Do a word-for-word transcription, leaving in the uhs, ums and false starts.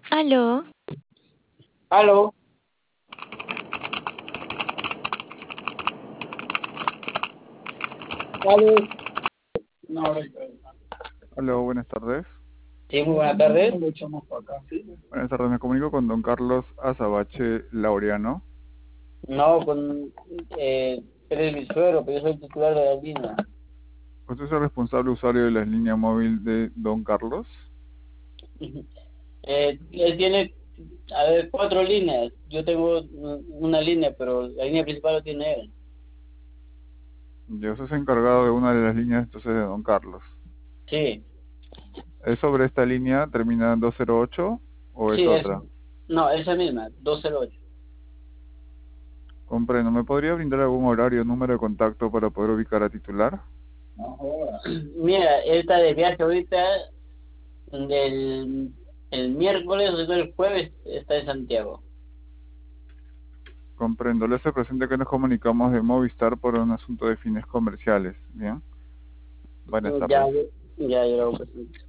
Aló, Aló, aló. No, ahorita. Hola, buenas tardes. Sí, muy buenas tardes. Buenas tardes, me comunico con don Carlos Azabache Laureano. No, con eh, eres mi suegro, pero yo soy titular de la línea. ¿Usted es el responsable usuario de la línea móvil de don Carlos? Eh, él tiene, a ver, cuatro líneas. Yo tengo mm, una línea, pero la línea principal lo tiene él. Yo soy encargado de una de las líneas entonces de don Carlos. Sí, ¿Es sobre esta línea, termina en doscientos ocho o es sí, es, otra? no, esa misma, doscientos ocho. Comprendo. ¿Me podría brindar algún horario o número de contacto para poder ubicar a titular? No jodas. Mira, él está de viaje ahorita, del el miércoles o el jueves está en Santiago. Comprendo. Le hace presente que nos comunicamos de Movistar por un asunto de fines comerciales. Bien. Buenas Ya, tardes. ya, ya lo presento.